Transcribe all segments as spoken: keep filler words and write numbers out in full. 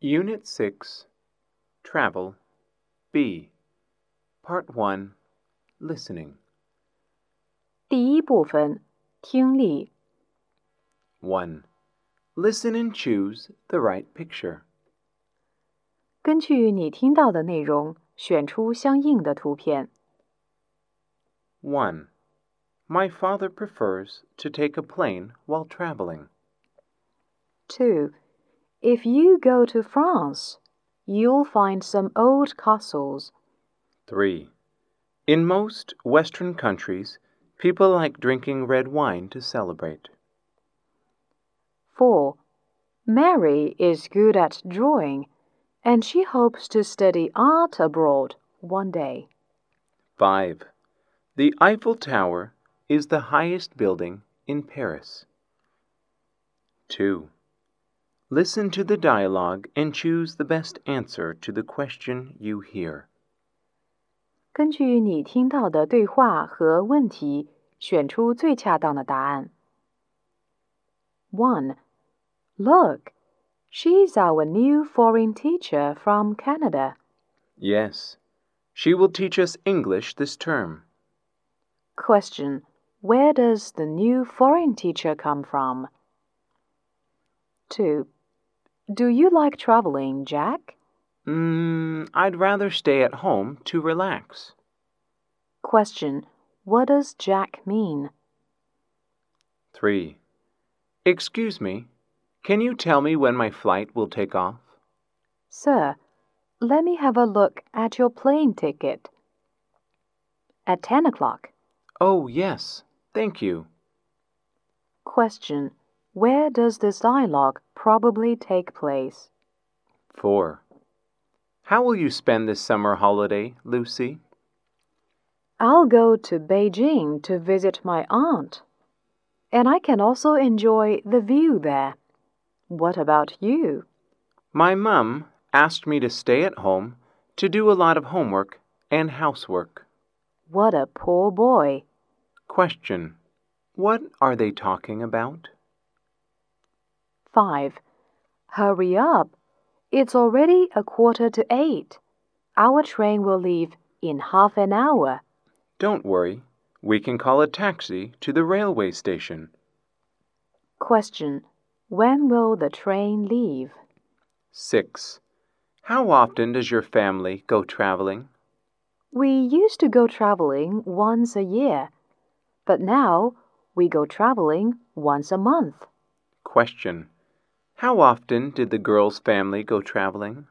Unit six, Travel, B, Part one, Listening. 第一部分，听力。 one. Listen and choose the right picture. 根据你听到的内容，选出相应的图片。 one. My father prefers to take a plane while traveling. two. If you go to France, you'll find some old castles. three. In most Western countries, people like drinking red wine to celebrate. four. Mary is good at drawing, and she hopes to study art abroad one day. five. The Eiffel Tower is the highest building in Paris. two. Listen to the dialogue and choose the best answer to the question you hear. 根据你听到的对话和问题，选出最恰当的答案。one. Look, she's our new foreign teacher from Canada. Yes, she will teach us English this term. Question. Where does the new foreign teacher come from? two. Do you like traveling, Jack? Mm, I'd rather stay at home to relax. Question. What does Jack mean? three. Excuse me, can you tell me when my flight will take off? Sir, let me have a look at your plane ticket. At ten o'clock. Oh, yes, thank you. Question. Where does this dialogue probably take place? four. How will you spend this summer holiday, Lucy? I'll go to Beijing to visit my aunt. And I can also enjoy the view there. What about you? My mum asked me to stay at home to do a lot of homework and housework. What a poor boy. Question. What are they talking about? five. Hurry up. It's already a quarter to eight. Our train will leave in half an hour. Don't worry. We can call a taxi to the railway station. Question. When will the train leave? six. How often does your family go traveling? We used to go traveling once a year, but now we go traveling once a month. Question. How often did the girl's family go traveling?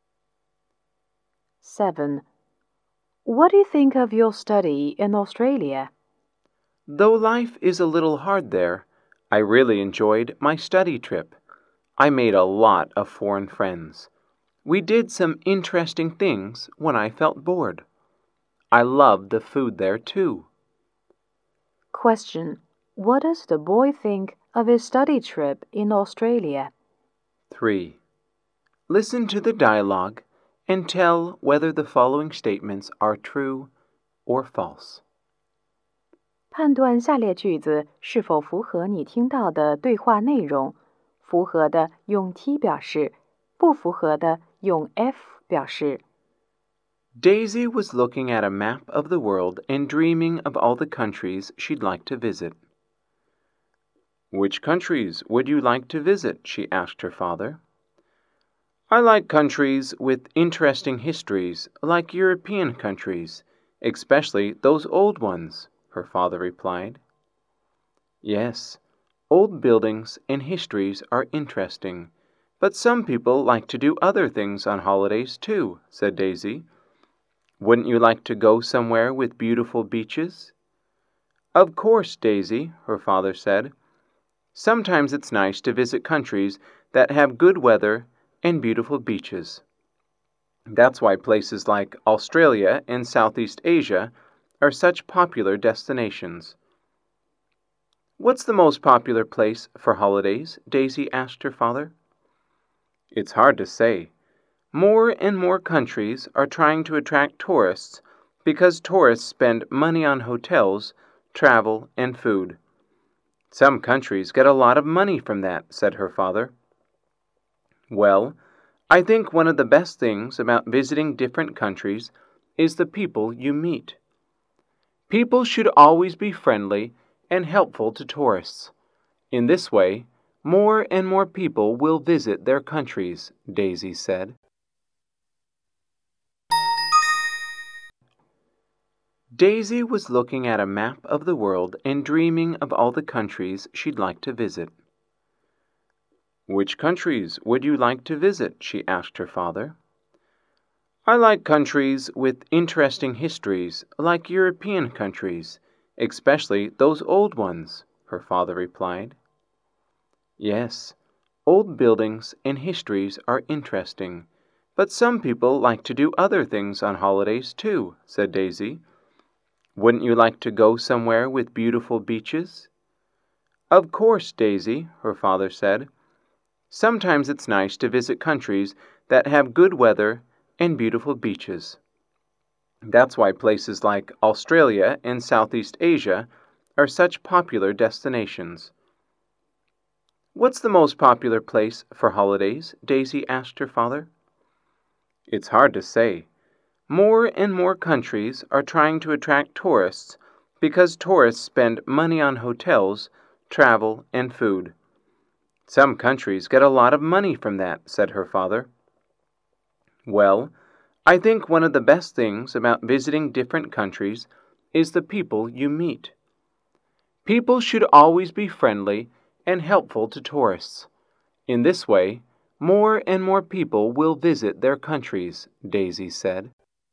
seven. What do you think of your study in Australia? Though life is a little hard there, I really enjoyed my study trip. I made a lot of foreign friends. We did some interesting things when I felt bored. I loved the food there too. Question. What does the boy think of his study trip in Australia? three. Listen to the dialogue and tell whether the following statements are true or false. 判断下列句子是否符合你听到的对话内容，符合的用 T 表示，不符合的用 F 表示。 Daisy was looking at a map of the world and dreaming of all the countries she'd like to visit. Which countries would you like to visit? She asked her father. I like countries with interesting histories, like European countries, especially those old ones, her father replied. Yes, old buildings and histories are interesting, but some people like to do other things on holidays too, said Daisy. Wouldn't you like to go somewhere with beautiful beaches? Of course, Daisy, her father said. Sometimes it's nice to visit countries that have good weather and beautiful beaches. That's why places like Australia and Southeast Asia are such popular destinations. What's the most popular place for holidays? Daisy asked her father. It's hard to say. More and more countries are trying to attract tourists because tourists spend money on hotels, travel, and food. Some countries get a lot of money from that, said her father. Well, I think one of the best things about visiting different countries is the people you meet. People should always be friendly and helpful to tourists. In this way, more and more people will visit their countries, Daisy said. Daisy was looking at a map of the world and dreaming of all the countries she'd like to visit. "Which countries would you like to visit?" she asked her father. "I like countries with interesting histories, like European countries, especially those old ones," her father replied. "Yes, old buildings and histories are interesting, but some people like to do other things on holidays too," said Daisy. "Wouldn't you like to go somewhere with beautiful beaches?" "Of course, Daisy," her father said. "Sometimes it's nice to visit countries that have good weather and beautiful beaches. That's why places like Australia and Southeast Asia are such popular destinations." "What's the most popular place for holidays?" Daisy asked her father. "It's hard to say. More and more countries are trying to attract tourists because tourists spend money on hotels, travel, and food. Some countries get a lot of money from that," said her father. "Well, I think one of the best things about visiting different countries is the people you meet. People should always be friendly and helpful to tourists. In this way, more and more people will visit their countries," Daisy said.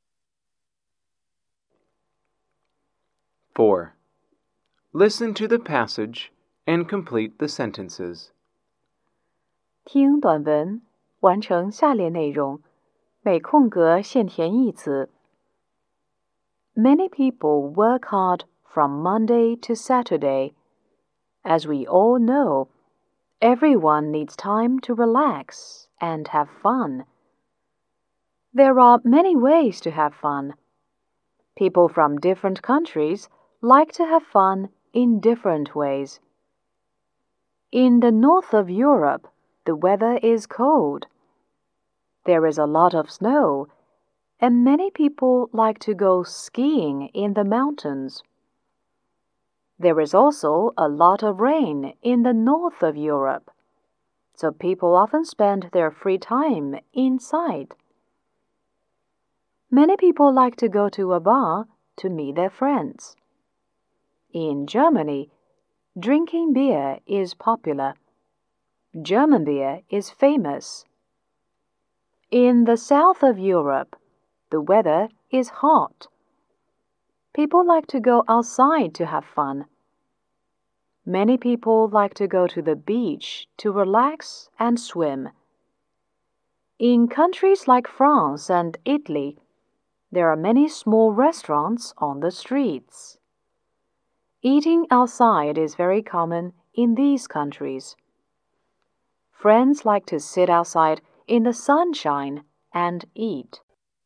four. Listen to the passage and complete the sentences. 听短文，完成下列内容，每空格现填一词。Many people work hard from Monday to Saturday. As we all know, everyone needs time to relax and have fun. There are many ways to have fun. People from different countries like to have fun in different ways. In the north of Europe, the weather is cold. There is a lot of snow, and many people like to go skiing in the mountains. There is also a lot of rain in the north of Europe, so people often spend their free time inside. Many people like to go to a bar to meet their friends. In Germany, drinking beer is popular. German beer is famous. In the south of Europe, the weather is hot. People like to go outside to have fun. Many people like to go to the beach to relax and swim. In countries like France and Italy, there are many small restaurants on the streets. Eating outside is very common in these countries. Friends like to sit outside in the sunshine and eat.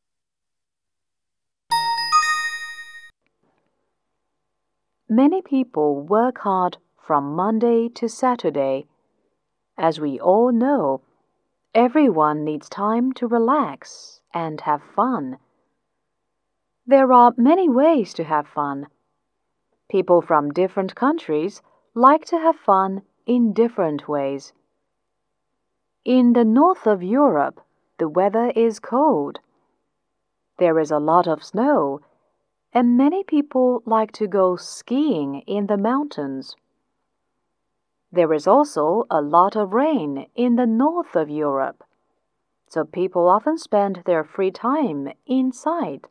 Many people work hard from Monday to Saturday. As we all know, everyone needs time to relax and have fun. There are many ways to have fun. People from different countries like to have fun in different ways. In the north of Europe, the weather is cold. There is a lot of snow, and many people like to go skiing in the mountains. There is also a lot of rain in the north of Europe, so people often spend their free time inside.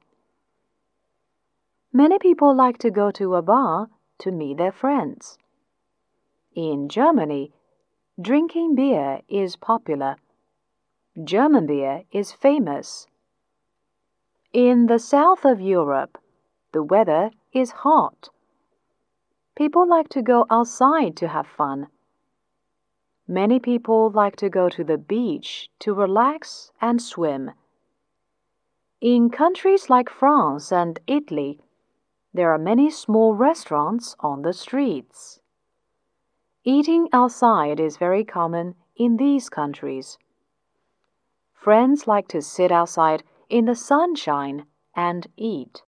Many people like to go to a bar to meet their friends. In Germany, drinking beer is popular. German beer is famous. In the south of Europe, the weather is hot. People like to go outside to have fun. Many people like to go to the beach to relax and swim. In countries like France and Italy, there are many small restaurants on the streets. Eating outside is very common in these countries. Friends like to sit outside in the sunshine and eat.